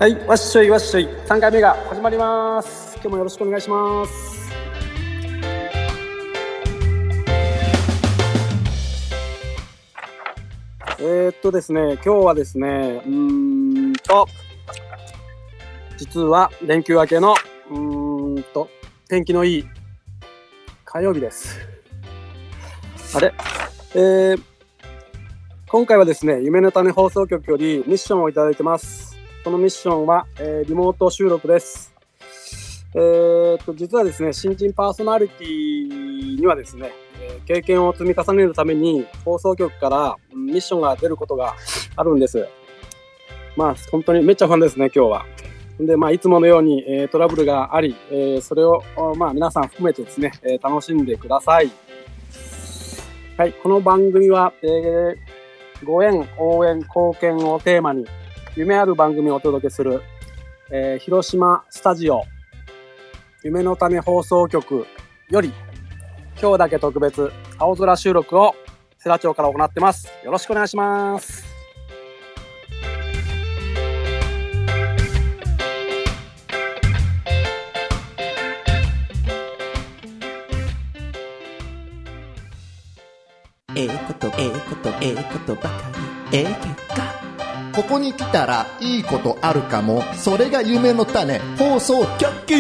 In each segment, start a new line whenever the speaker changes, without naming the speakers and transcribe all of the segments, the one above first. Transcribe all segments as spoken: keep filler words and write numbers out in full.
はい、わっしょいわっしょいさんかいめが始まります。今日もよろしくお願いします。えー、っとですね今日はですねうーんと実は連休明けのうーんと天気のいい火曜日です。あれ、えー、今回はですね夢の種放送局よりミッションをいただいてます。このミッションは、えー、リモート収録です。えー、っと実はですね新人パーソナリティにはですね、えー、経験を積み重ねるために放送局からミッションが出ることがあるんです。まあ本当にめっちゃファンですね今日は。でまあいつものように、えー、トラブルがあり、えー、それをまあ皆さん含めてですね、えー、楽しんでください。はい、この番組は、えー、ご縁応援貢献をテーマに夢ある番組をお届けする、えー、広島スタジオ夢の種放送局より今日だけ特別青空収録を世羅町から行ってます。よろしくお願いします。
ええことええことええことばかりええ結果
ここに来たらいいことあるかも。それが夢の種放送局。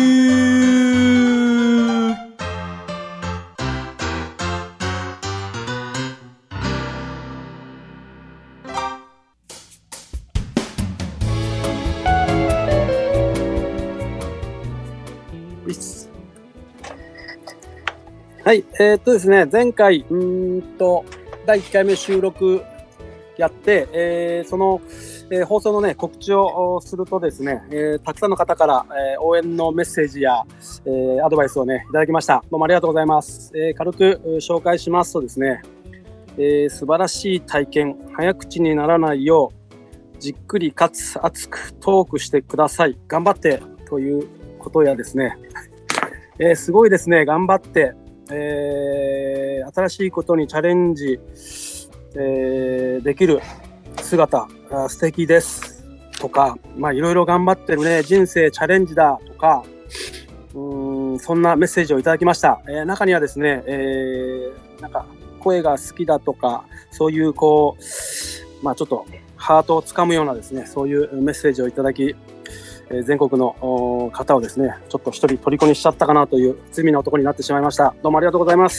はい、えー、っとですね前回うーんとだいいっかいめ収録やって、えー、その、えー、放送のね告知をするとですね、えー、たくさんの方から、えー、応援のメッセージや、えー、アドバイスをねいただきました。どうもありがとうございます。えー、軽く紹介しますとですね、えー、素晴らしい体験、早口にならないようじっくりかつ熱くトークしてください、頑張ってということやですね、えー、すごいですね、頑張って、えー、新しいことにチャレンジえー、できる姿素敵ですとか、まあいろいろ頑張ってるね、人生チャレンジだとか、うーんそんなメッセージをいただきました。えー、中にはですね、えー、なんか声が好きだとかそういうこうまあちょっとハートをつかむようなですねそういうメッセージをいただき、えー、全国の方をですねちょっと一人虜にしちゃったかなという罪な男になってしまいました。どうもありがとうございます。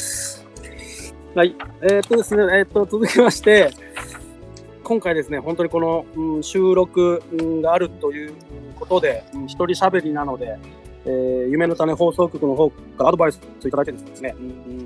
はい、えー、っとですね、えー、っと続きまして今回ですね本当にこの、うん、収録、うん、があるということで、うん、一人喋りなので、えー、夢の種放送局の方からアドバイスいただいてですね、うん、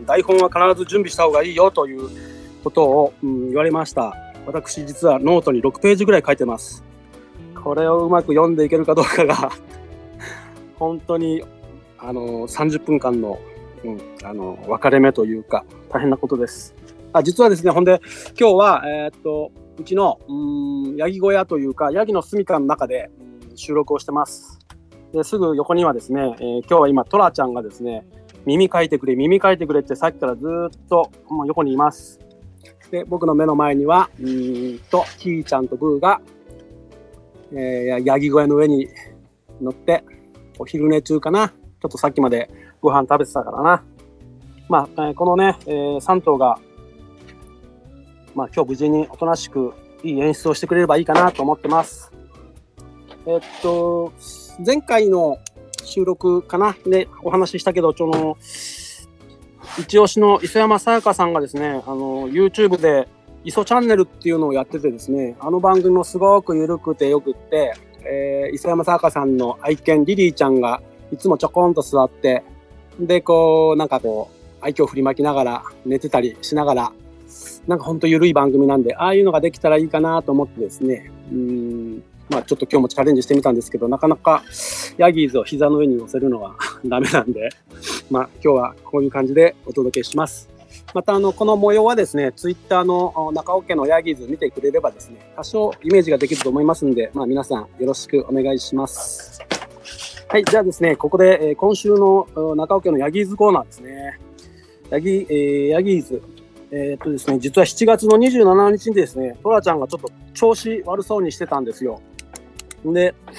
台本は必ず準備した方がいいよということを、うん、言われました。私実はノートにろくページぐらい書いてます。これをうまく読んでいけるかどうかが本当にあのさんじゅっぷんかんのうん、あの分かれ目というか大変なことです。あ実はですねほんで今日は、えー、っとうちのうーんヤギ小屋というかヤギの住処の中で、うん、収録をしてます。ですぐ横にはですね、えー、今日は今トラちゃんがですね耳かいてくれ耳かいてくれってさっきからずっともう横にいます。で僕の目の前にはうーんとキーちゃんとブーが、えー、ヤギ小屋の上に乗ってお昼寝中かな。ちょっとさっきまでご飯食べてたからな。まあ、えー、このね、えー、さん頭が、まあ、今日無事におとなしくいい演出をしてくれればいいかなと思ってます。えー、っと前回の収録かなでお話ししたけど、その一押しの磯山さやかさんがですね、あの YouTube で磯チャンネルっていうのをやっててですね、あの番組もすごく緩くてよくって、えー、磯山さやかさんの愛犬リリーちゃんがいつもちょこんと座ってでこうなんかこう愛嬌振りまきながら寝てたりしながらなんかほんと緩い番組なんでああいうのができたらいいかなと思ってですねうーんまあちょっと今日もチャレンジしてみたんですけどなかなかヤギーズを膝の上に乗せるのはダメなんでまあ今日はこういう感じでお届けします。またあのこの模様はですねツイッターの中尾家のヤギーズ見てくれればですね多少イメージができると思いますんで、まあ、皆さんよろしくお願いします。はい、じゃあですね、ここで、えー、今週の中尾家のヤギーズコーナーですね。ヤギ、えー、ヤギーズ、えー、っとですね、実はしちがつのにじゅうしちにちにですね、トラちゃんがちょっと調子悪そうにしてたんですよ。で、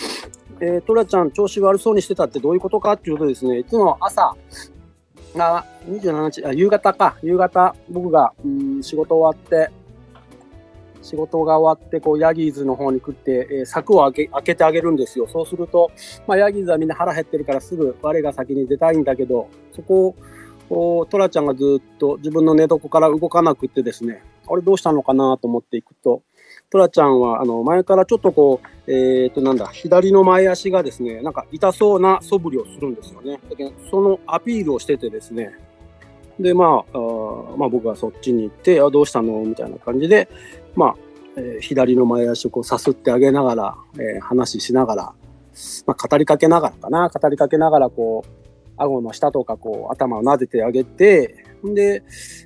えー、トラちゃん調子悪そうにしてたってどういうことかっていうとですね、いつも朝、あにじゅうしちにち、あ夕方か、夕方、僕がうん仕事終わって、仕事が終わって、こう、ヤギーズの方に食って、えー、柵を開け、開けてあげるんですよ。そうすると、まあ、ヤギーズはみんな腹減ってるからすぐ我が先に出たいんだけど、そこを、トラちゃんがずっと自分の寝床から動かなくってですね、あれどうしたのかなと思っていくと、トラちゃんは、あの、前からちょっとこう、えっと、なんだ、左の前足がですね、なんか痛そうな素振りをするんですよね。だけど、そのアピールをしててですね、で、まあ、あまあ僕はそっちに行って、あ、どうしたのみたいな感じで、まあ、えー、左の前足をこうさすってあげながら、えー、話しながら、まあ、語りかけながらかな、語りかけながら、こう、顎の下とか、こう、頭を撫でてあげて、で、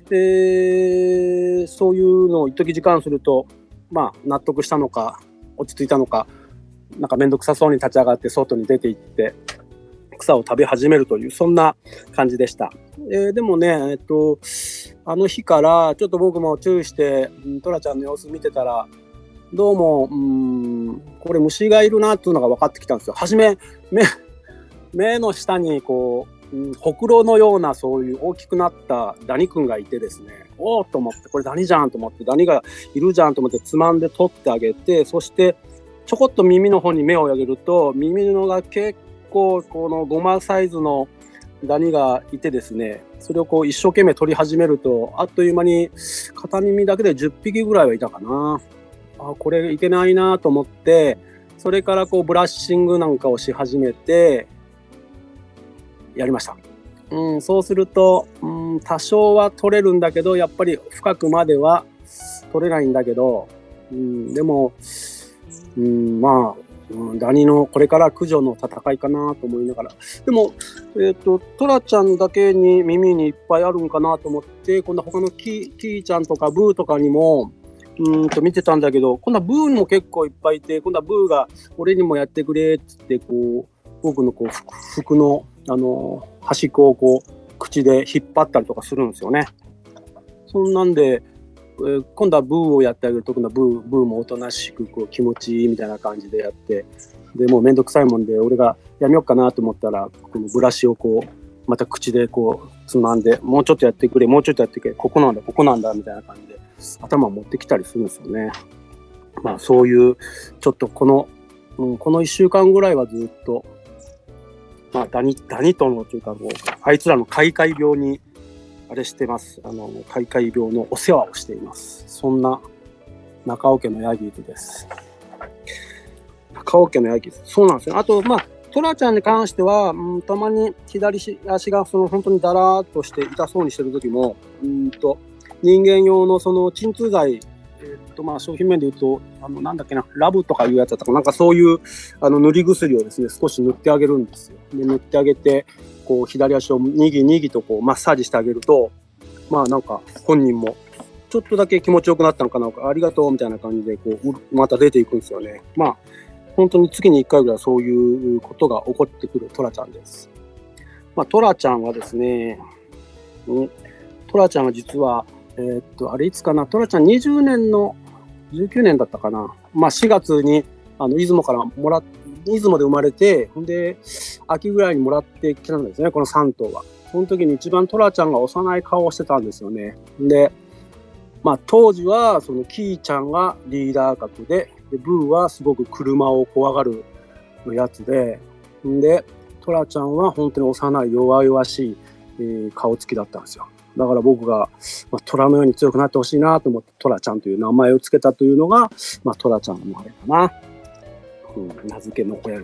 えー、そういうのを一時時間すると、まあ、納得したのか、落ち着いたのか、なんかめんどくさそうに立ち上がって外に出て行って、草を食べ始めるという、そんな感じでした。えー、でもね、えっと、あの日からちょっと僕も注意して、トラちゃんの様子見てたら、どうも、うーん、これ虫がいるなっていうのが分かってきたんですよ。はじめ、目、目の下にこう、うん、ほくろのようなそういう大きくなったダニ君がいてですね、おーっと思って、これダニじゃんと思って、ダニがいるじゃんと思ってつまんで取ってあげて、そしてちょこっと耳の方に目を上げると、耳のが結構このゴマサイズのダニがいてですね、それをこう一生懸命取り始めると、あっという間に片耳だけでじゅっぴきぐらいはいたかな。あ、これいけないなと思って、それからこうブラッシングなんかをし始めてやりました。うん、そうすると、うん、多少は取れるんだけど、やっぱり深くまでは取れないんだけど、うん、でも、うん、まあ、うん、ダニのこれから駆除の戦いかなと思いながら、でも、えっと、トラちゃんだけに耳にいっぱいあるんかなと思って、今度他のキキーちゃんとかブーとかにもうんと見てたんだけど、今度はブーも結構いっぱいいて、今度はブーが俺にもやってくれっつってこう僕のこう服のあの端っこをこう口で引っ張ったりとかするんですよね。そんなんで、えー、今度はブーをやってあげると、今度はブーブーもおとなしくこう気持ちいいみたいな感じでやって、でもうめんどくさいもんで俺がやめようかなと思ったら、このブラシをこうまた口でこうつまんで、もうちょっとやってくれもうちょっとやってくれ、ここなんだここなんだみたいな感じで頭を持ってきたりするんですよね。まあそういうちょっとこの、うん、このいっしゅうかんぐらいはずっと、まあダニダニとのというか、こうあいつらの開会病にあれしてます。あの開会病のお世話をしています。そんな中尾家のヤギーズです。中尾家のヤギーズ、そうなんですよ。あとまあトラちゃんに関しては、うん、たまに左足がその本当にだらーっとして痛そうにしてる時も、うんと人間用のその鎮痛剤、えー、っとまあ商品名で言うとあのなんだっけな、ラブとかいうやつだったかなんか、そういうあの塗り薬をですね少し塗ってあげるんですよ。で塗ってあげて、こう左足をにぎにぎとこうマッサージしてあげると、まあなんか本人もちょっとだけ気持ちよくなったのかな、ありがとうみたいな感じでこうまた出ていくんですよね。まあ本当に月にいっかいぐらいそういうことが起こってくるトラちゃんです。まあ、トラちゃんはですね、うん、トラちゃんは実は、えー、っと、あれいつかな、トラちゃんにじゅうねんの、じゅうきゅうねんだったかな。まあ、しがつに、あの、出雲からもらっ、出雲で生まれて、で、秋ぐらいにもらってきたんですね、このさん頭は。その時に一番トラちゃんが幼い顔をしてたんですよね。で、まあ、当時は、その、キーちゃんがリーダー格で、でブーはすごく車を怖がるやつで、でトラちゃんは本当に幼い弱々しい、えー、顔つきだったんですよ。だから僕が、まあ、トラのように強くなってほしいなと思ってトラちゃんという名前をつけたというのが、まあ、トラちゃんのあれかな、うん、名付けの親です。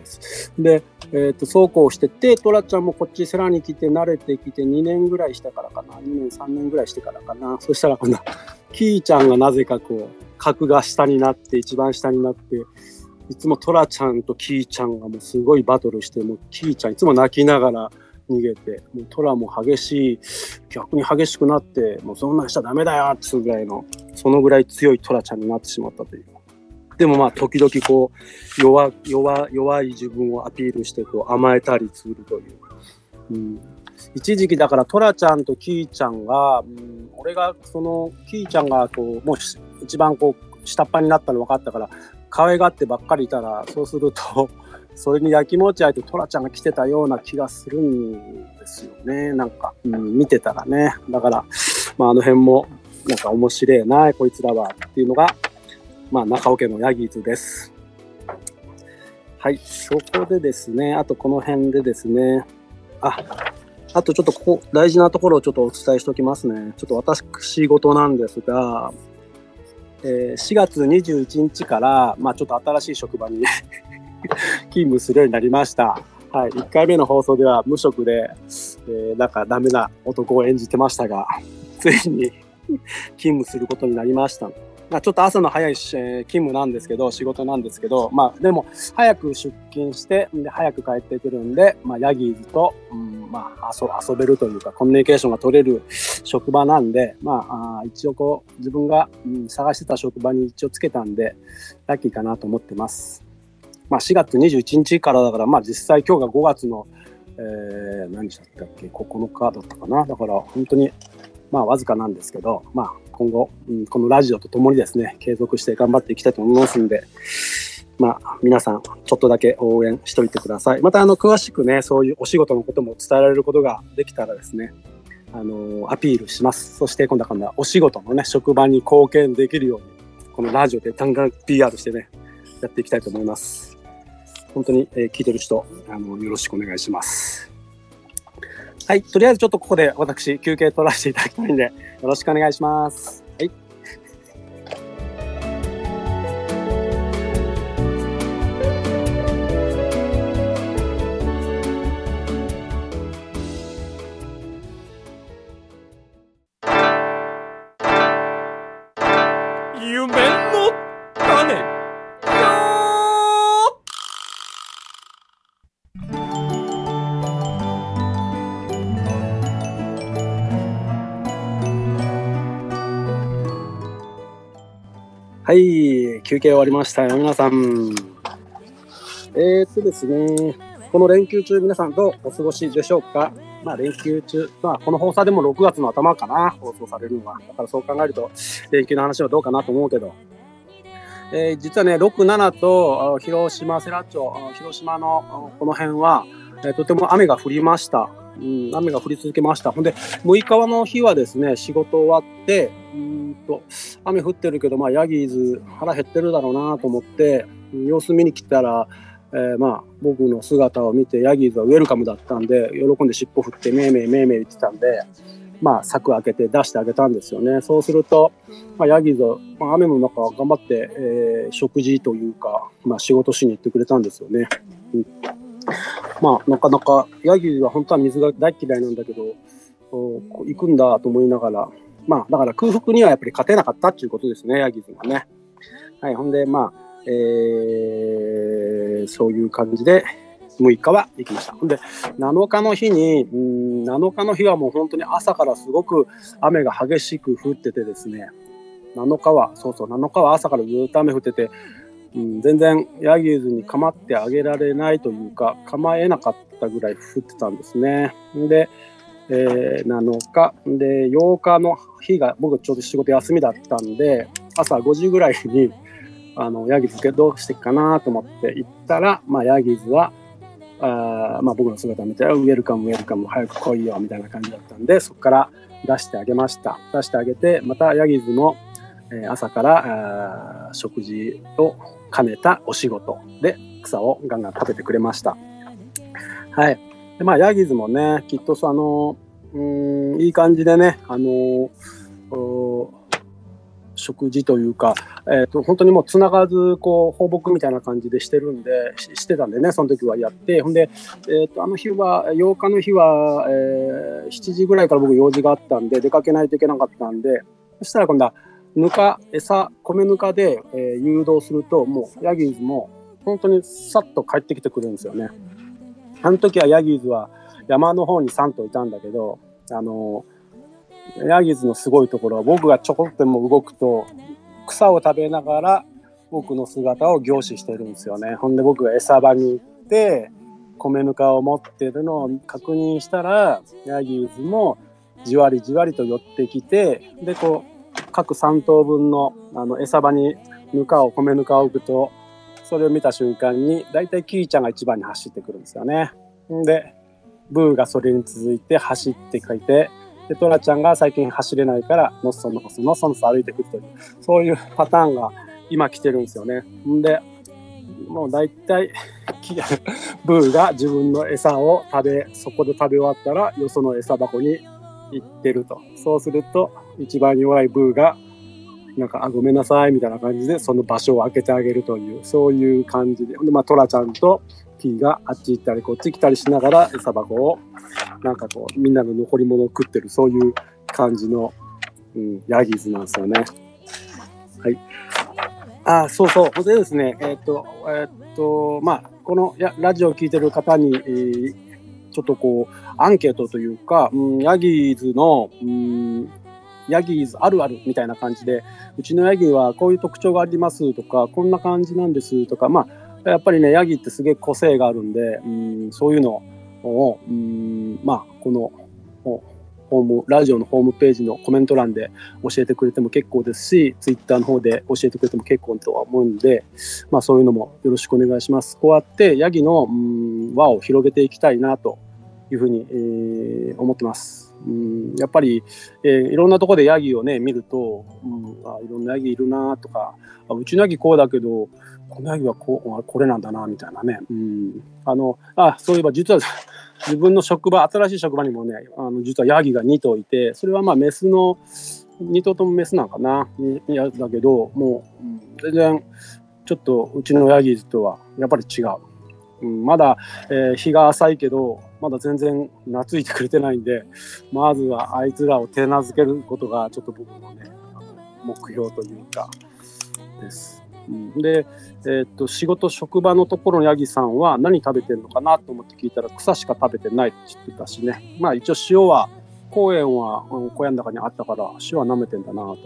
で、えー、とそうこうしてて、トラちゃんもこっち世羅に来て慣れてきてにねんぐらいしてからかな、にねんさんねんぐらいしてからかな、そしたら今度キーちゃんがなぜかこう格が下になって、一番下になって、いつもトラちゃんとキーちゃんがもうすごいバトルして、もうキーちゃんいつも泣きながら逃げて、もうトラも激しい、逆に激しくなって、もうそんなんしちゃダメだよっていうぐらいの、そのぐらい強いトラちゃんになってしまったという。でもまあ時々こう弱弱弱い自分をアピールしてこう甘えたりするという。うん、一時期だからトラちゃんとキーちゃんが、うん、俺がそのキーちゃんがこうもう一番こう下っ端になったの分かったから可愛がってばっかりいたら、そうするとそれに焼きもちあいとトラちゃんが来てたような気がするんですよね。なんか、うん、見てたらね。だから、まあ、あの辺もなんか面白いなこいつらはっていうのが、まあ、中尾家のヤギーズです。はい、そこでですね、あとこの辺でですね、あ、あとちょっとここ大事なところをちょっとお伝えしておきますね。ちょっと私事なんですが、えー、しがつにじゅういちにちから、まあ、ちょっと新しい職場に勤務するようになりました。はい、いっかいめの放送では無職で、えー、なんかダメな男を演じてましたが、ついに勤務することになりました。まあ、ちょっと朝の早い、えー、勤務なんですけど、仕事なんですけど、まあでも早く出勤してで早く帰ってくるんで、まあ、ヤギーズと、うん、まあ 遊, 遊べるというかコミュニケーションが取れる職場なんで、まあ、あ一応こう自分が、うん、探してた職場に一応つけたんでラッキーかなと思ってます。まあ、しがつにじゅういちにちからだから、まあ、実際今日がごがつの、えー、何日だったっけここのかだったかな。だから本当にまあわずかなんですけど、まあ今後、うん、このラジオとともにですね継続して頑張っていきたいと思いますんで、まあ皆さんちょっとだけ応援しといてください。またあの詳しくねそういうお仕事のことも伝えられることができたらですね、あのアピールします。そして今度は今度はお仕事のね職場に貢献できるようにこのラジオでガンガン ピーアール してねやっていきたいと思います。本当に、えー、聞いてる人あのよろしくお願いします。はい、とりあえずちょっとここで私休憩取らせていただきたいんでよろしくお願いします。はい。
夢の種。
はい、休憩終わりましたよ皆さん。えーっとですね、この連休中皆さんどうお過ごしでしょうか。まあ連休中、まあこの放送でもろくがつの頭かな放送されるのは。だからそう考えると連休の話はどうかなと思うけど、えー、実はねろく、ななと広島世羅町、広島のこの辺は、えー、とても雨が降りました。うん、雨が降り続けました。ほんでむいかの日はですね仕事終わってうんと雨降ってるけど、まあ、ヤギーズ腹減ってるだろうなと思って様子見に来たら、えー、まあ僕の姿を見てヤギーズはウェルカムだったんで喜んで尻尾振ってめいめいめいめい言ってたんで、まあ、柵開けて出してあげたんですよね。そうすると、まあ、ヤギーズは、まあ、雨の中頑張って、えー、食事というか、まあ、仕事しに行ってくれたんですよね。うんまあ、なかなかヤギは本当は水が大嫌いなんだけど行くんだと思いながら、まあだから空腹にはやっぱり勝てなかったっていうことですね、ヤギズはね。はい、ほんでまあ、えー、そういう感じでむいかは行きました。ほんでなのかの日にうんなのかの日はもう本当に朝からすごく雨が激しく降っててですね、なのかはそうそうなのかは朝からずっと雨降ってて。うん、全然ヤギーズに構ってあげられないというか構えなかったぐらい降ってたんですね。で、えー、なのかでようかの日が僕ちょうど仕事休みだったんで朝ごじぐらいにあのヤギーズどうしていくかなと思って行ったら、まあ、ヤギーズはあ、まあ、僕の姿を見てウェルカムウェルカム早く来いよみたいな感じだったんでそこから出してあげました。出してあげてまたヤギーズも朝から食事を兼ねたお仕事で草をガンガン食べてくれました。はい。でまあヤギーズもねきっとあのうーんいい感じでねあの食事というか、えー、と本当にもうつながずこう放牧みたいな感じでしてるんで し, してたんでねその時はやってほんで、えー、とあの日はようかの日は、えー、しちじぐらいから僕用事があったんで出かけないといけなかったんでそしたら今度はぬか餌米ぬかで、えー、誘導するともうヤギーズも本当にさっと帰ってきてくるんですよね。あの時はヤギーズは山の方にさんといたんだけどあのヤギーズのすごいところは僕がちょこっとでも動くと草を食べながら僕の姿を凝視してるんですよね。ほんで僕が餌場に行って米ぬかを持ってるのを確認したらヤギーズもじわりじわりと寄ってきてでこう各さん頭分の、あの餌場にぬかを米ぬかを置くとそれを見た瞬間にだいたいキーちゃんが一番に走ってくるんですよね。でブーがそれに続いて走ってきて、でトラちゃんが最近走れないからのっそのっそのっそのっそ歩いてくるという、そういうパターンが今来てるんですよね。んでもうだいたいブーが自分の餌を食べ、そこで食べ終わったらよその餌箱に行ってると。そうすると一番弱いブーがなんかあごめんなさいみたいな感じでその場所を開けてあげるという、そういう感じで、で、まあ、トラちゃんとキーがあっち行ったりこっち来たりしながら餌箱をなんかこうみんなの残り物を食ってる、そういう感じの、うん、ヤギーズなんですよね。はい。あ、そうそう。でですね、えっと、えっと、まあ、このやラジオを聞いてる方に、えー、ちょっとこう、アンケートというか、うん、ヤギーズの、うん、ヤギーズあるあるみたいな感じで、うちのヤギはこういう特徴がありますとか、こんな感じなんですとか、まあ、やっぱりね、ヤギってすげえ個性があるんで、うん、そういうのを、うん、まあ、この、ホームラジオのホームページのコメント欄で教えてくれても結構ですし、ツイッターの方で教えてくれても結構とは思うんで、まあ、そういうのもよろしくお願いします。こうやってヤギのうん輪を広げていきたいなというふうに、えー、思ってます。うんやっぱり、えー、いろんなところでヤギをね見ると、うん、あいろんなヤギいるなとか、あうちのヤギこうだけどこのヤギはこうこれなんだなみたいなね。うんあのあそういえば実は自分の職場、新しい職場にもね、あの実はヤギがに頭いて、それはまあメスのに頭ともメスなんかな、いやだけどもう、うん、全然ちょっとうちのヤギーズとはやっぱり違う。うん、まだ、えー、日が浅いけどまだ全然懐いてくれてないんで、まずはあいつらを手なずけることがちょっと僕のねあの目標というかです。うん、で、えー、っと仕事職場のところのヤギさんは何食べてるのかなと思って聞いたら草しか食べてないって言ってたしね。まあ一応塩は公園は、うん、小屋の中にあったから塩は舐めてんだなと思って、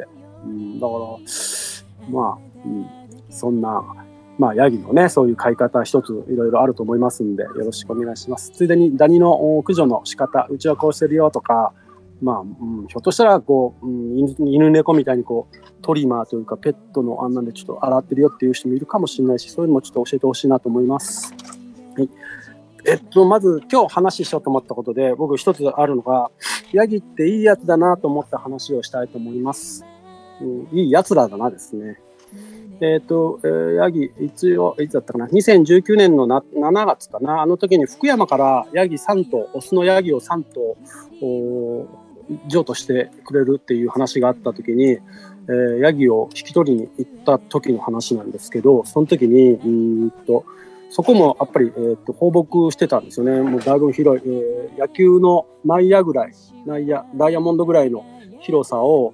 うん、だからまあ、うん、そんなまあヤギのねそういう飼い方一ついろいろあると思いますんでよろしくお願いします。ついでにダニの駆除の仕方、うちはこうしてるよとか、まあ、うん、ひょっとしたらこう、うん、犬猫みたいにこうトリマーというかペットのあんなんでちょっと洗ってるよっていう人もいるかもしれないし、そういうのもちょっと教えてほしいなと思います。はい。えっとまず今日話しようと思ったことで僕一つあるのが、ヤギっていいやつだなと思った話をしたいと思います。うん、いいやつらだなですね。えっと、えー、ヤギ一応いつだったかな、にせんじゅうきゅうねんのなしちがつかな、あの時に福山からヤギさん頭、オスのヤギをさん頭譲渡してくれるっていう話があった時に、えー、ヤギを引き取りに行った時の話なんですけど、その時にうーんとそこもやっぱり、えー、と放牧してたんですよね。もうだいぶ広い、えー、野球の内野ぐらい、内野ダイヤモンドぐらいの広さを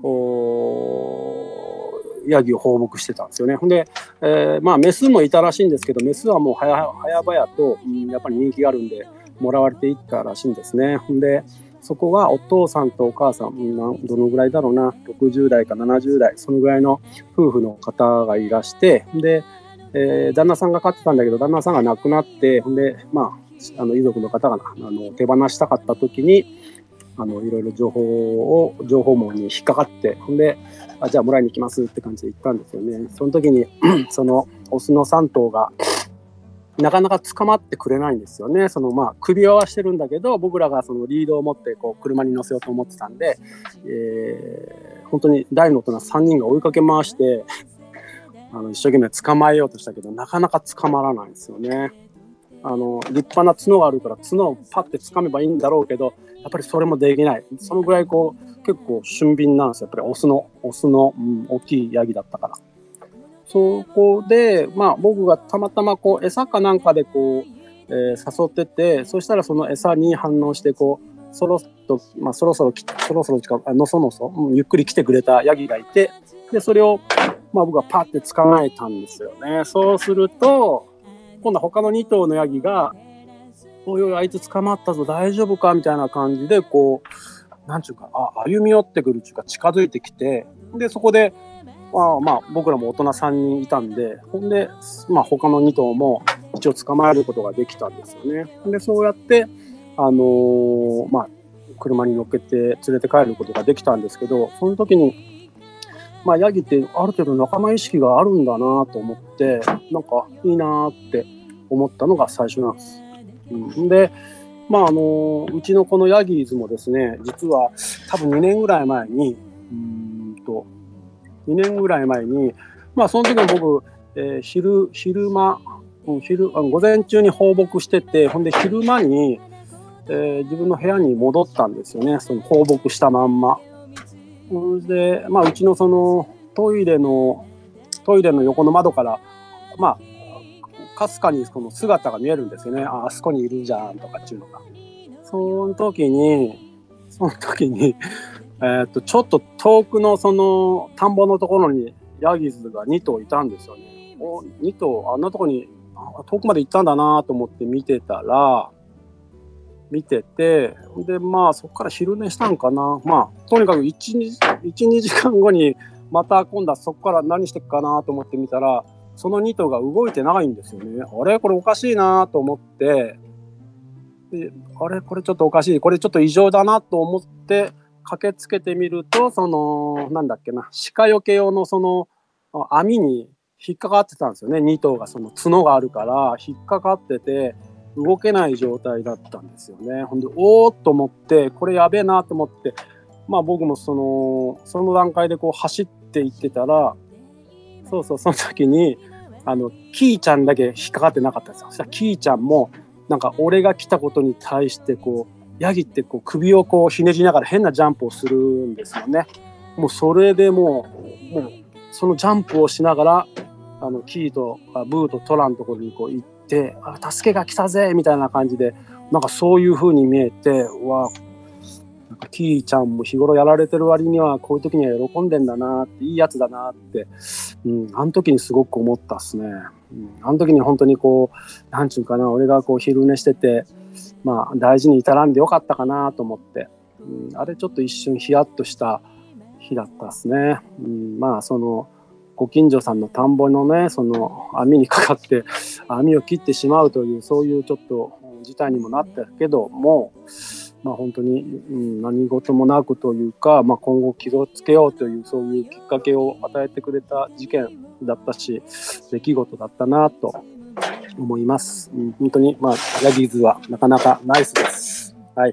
ヤギを放牧してたんですよね。ほんで、えー、まあメスもいたらしいんですけど、メスはもう早々と、うん、やっぱり人気があるんでもらわれていったらしいんですね。ほんでそこはお父さんとお母さん、どのぐらいだろうな、ろくじゅう代かななじゅう代、そのぐらいの夫婦の方がいらして、で、えー、旦那さんが飼ってたんだけど、旦那さんが亡くなって、ほんで、まあ、あの遺族の方があの手放したかった時に、あのいろいろ情報を、情報網に引っかかって、ほんで、あじゃあもらいに行きますって感じで行ったんですよね。その時に、そのオスのさん頭が、なかなか捕まってくれないんですよね。そのまあ首輪はしてるんだけど、僕らがそのリードを持ってこう車に乗せようと思ってたんで、えー、本当に大の大人さんにんが追いかけ回してあの一生懸命捕まえようとしたけど、なかなか捕まらないんですよね。あの立派な角があるから角をパッて掴めばいいんだろうけど、やっぱりそれもできない。そのぐらいこう結構俊敏なんですよ。やっぱりオスのオスの、うん、大きいヤギだったから。そこで、まあ、僕がたまたまこう餌かなんかでこう、えー、誘ってて、そしたらその餌に反応してこうそろっと、まあ、そろそろそろそろかのそのそ、うん、ゆっくり来てくれたヤギがいて、でそれを、まあ、僕がパッて捕まえたんですよね。そうすると今度は他のに頭のヤギが「おいおいあいつ捕まったぞ大丈夫か?」みたいな感じでこうなんちゅうかあ歩み寄ってくるっていうか近づいてきて、でそこでまあまあ僕らも大人さんにんいたんで、ほんで、まあ、他のに頭も一応捕まえることができたんですよね。でそうやってあのー、まあ車に乗っけて連れて帰ることができたんですけど、その時にまあ、ヤギってある程度仲間意識があるんだなと思って、なんかいいなって思ったのが最初なんです。うん、で、まああのうちのこのヤギーズもですね、実は多分にねんぐらい前に、うーんとにねんぐらい前に、まあその時は僕、えー、昼昼間、うん、昼あの午前中に放牧してて、ほんで昼間に、えー、自分の部屋に戻ったんですよね。その放牧したまんま。で、まあ、うちのそのトイレのトイレの横の窓から、まあ、かすかにその姿が見えるんですよね。あ、あそこにいるじゃんとかっていうのが。その時に、その時に、えー、っとちょっと遠くのその田んぼのところにヤギズがに頭いたんですよね。お、に頭あんなところに遠くまで行ったんだなと思って見てたら。見てて、で、まあ、そこから昼寝したんかな。まあ、とにかくいち、にじかんごに、また今度はそこから何してっかなと思ってみたら、そのに頭が動いてないんですよね。あれこれおかしいなと思って、で、あれこれちょっとおかしい。これちょっと異常だなと思って、駆けつけてみると、その、なんだっけな、鹿よけ用のその、網に引っかかってたんですよね。に頭がその角があるから、引っかかってて、動けない状態だったんですよね。ほんで、おーっと思って、これやべえなと思って、まあ僕もその、その段階でこう走っていってたら、そうそう、その時に、あの、キーちゃんだけ引っかかってなかったんですよ。そしたらキーちゃんも、なんか俺が来たことに対して、こう、ヤギってこう首をこうひねりながら変なジャンプをするんですよね。もうそれでもう、もう、そのジャンプをしながら、あの、キーとブーとトラのところにこう行って、で、あ、助けが来たぜみたいな感じで、なんかそういう風に見えて、うわ、なんかキーちゃんも日頃やられてる割にはこういう時には喜んでんだなって、いいやつだなって、うん、あの時にすごく思ったっすね。うん、あの時に本当にこう、なんちゅうかな、俺がこう昼寝してて、まあ大事に至らんでよかったかなと思って、うん、あれちょっと一瞬ヒヤッとした日だったっすね。うん、まあそのご近所さんの田んぼのね、その網にかかって網を切ってしまうという、そういうちょっと事態にもなったけども、まあ本当に、うん、何事もなくというか、まあ、今後気をつけようという、そういうきっかけを与えてくれた事件だったし、出来事だったなと思います。うん、本当に、まあ、ヤギーズはなかなかナイスです。はい。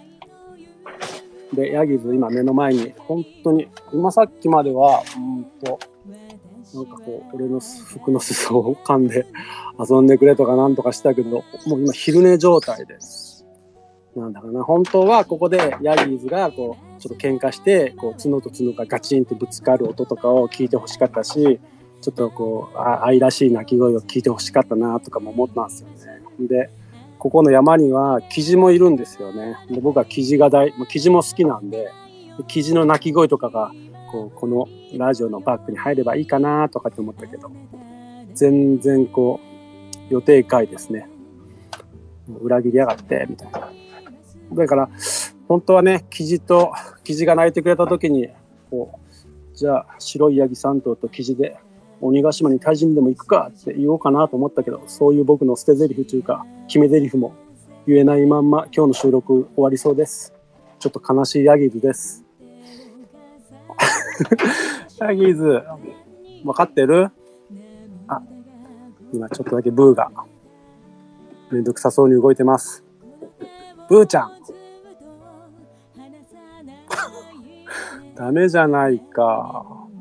で、ヤギーズ今目の前に、本当に、今さっきまでは、うんと、なんかこう、俺の服の裾を噛んで遊んでくれとかなんとかしたけど、もう今昼寝状態です。なんだかな、本当はここでヤギーズがこう、ちょっと喧嘩して、こう、角と角がガチンってぶつかる音とかを聞いてほしかったし、ちょっとこう、あ愛らしい鳴き声を聞いてほしかったなとかも思ったんですよね。で、ここの山にはキジもいるんですよね。で、僕はキジが大、キジも好きなんで、キジの鳴き声とかが、こうこのラジオのバックに入ればいいかなとかって思ったけど、全然こう予定外ですね。裏切りやがってみたいな。だから本当はね、キジとキジが鳴いてくれた時に、こうじゃあ白いヤギさん頭とキジで鬼ヶ島に退治にでも行くかって言おうかなと思ったけど、そういう僕の捨て台詞というか決め台詞も言えないまんま今日の収録終わりそうです。ちょっと悲しいヤギーズです。ヤギーズ、分かってる？あ、今ちょっとだけブーがめんどくさそうに動いてます。ブーちゃん。ダメじゃないか。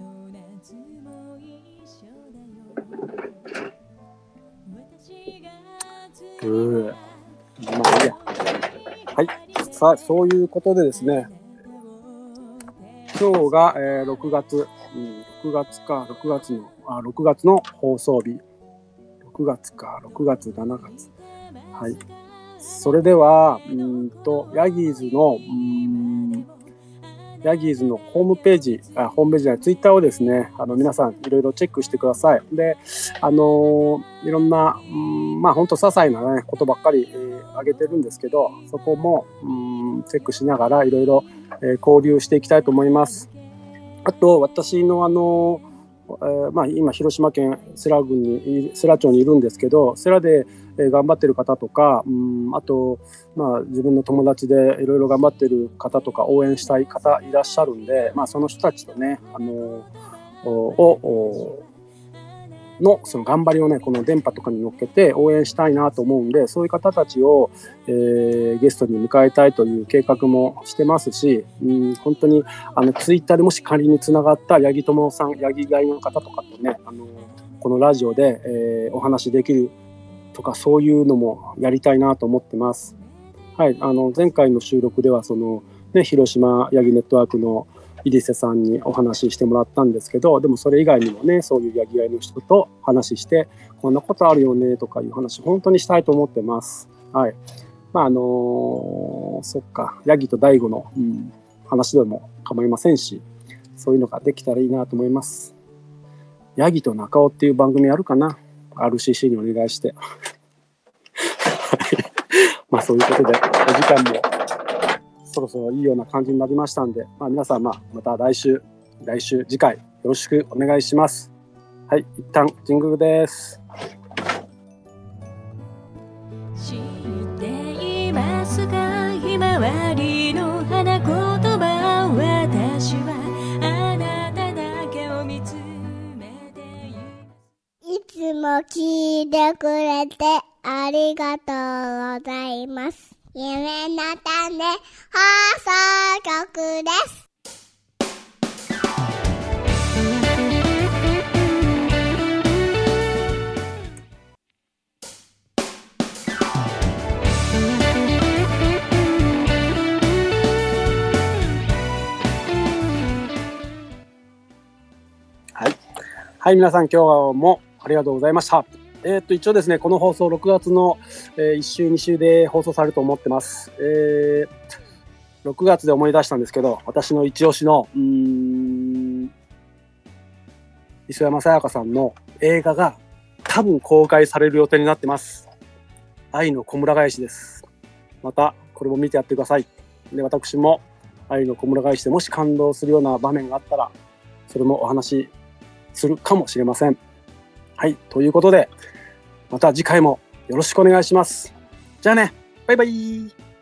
ブー。まあいいや。はい。さあ、そういうことでですね。今日が、えー、ろくがつ、うん、ろくがつか、ろくがつの、あ、ろくがつの放送日。ろくがつか、ろくがつ、しちがつ。はい。それでは、うんと、ヤギーズの、うんヤギーズのホームページ、あ、ホームページじゃない、ツイッターをですね、あの、皆さんいろいろチェックしてください。で、あのー、いろんな、うん、まあ、ほんと些細なね、ことばっかり、えー、上げてるんですけど、そこも、うん、チェックしながらいろいろ、えー、交流していきたいと思います。あと、私のあのー、 えーまあ、今広島県世羅郡に世羅町にいるんですけど、世羅で、えー、頑張ってる方とか、うん、あと、まあ、自分の友達でいろいろ頑張ってる方とか応援したい方いらっしゃるんで、まあ、その人たちとね、あのー、をのその頑張りをね、この電波とかに乗っけて応援したいなと思うんで、そういう方たちを、えー、ゲストに迎えたいという計画もしてますし、うん、本当にあのツイッターでもし仮につながった八木友さん、八木飼いの方とかとね、あのこのラジオで、えー、お話できるとか、そういうのもやりたいなと思ってます。はい、あの前回の収録ではその、ね、広島八木ネットワークの入瀬さんにお話ししてもらったんですけど、でもそれ以外にもね、そういうヤギ飼いの人と話してこんなことあるよねとかいう話本当にしたいと思ってます。はい。まああのー、そっか、ヤギと大悟の、うん、話でも構いませんし、そういうのができたらいいなと思います。ヤギと中尾っていう番組あるかな、 アールシーシー にお願いしてまあそういうことでお時間もそろそろいいような感じになりましたんで、まあ、皆さん、まあ、また来週、来週、次回よろしくお願いします。はい、一旦ジングルです。
知っていますか、ひまわりの花言葉、私はあなただけを見つめています。いつも聞いてくれてありがとうございます。夢の種放送局です。
はい、はい、皆さん今日もありがとうございました。えー、っと一応ですね、この放送ろくがつの、えー、いっ週に週で放送されると思ってます。えー、ろくがつで思い出したんですけど、私の一押しのうーん磯山さやかさんの映画が多分公開される予定になってます。愛の小村返しです。またこれも見てやってください。で、私も愛の小村返しでもし感動するような場面があったら、それもお話しするかもしれません。はい、ということでまた次回もよろしくお願いします。じゃあね、バイバイ。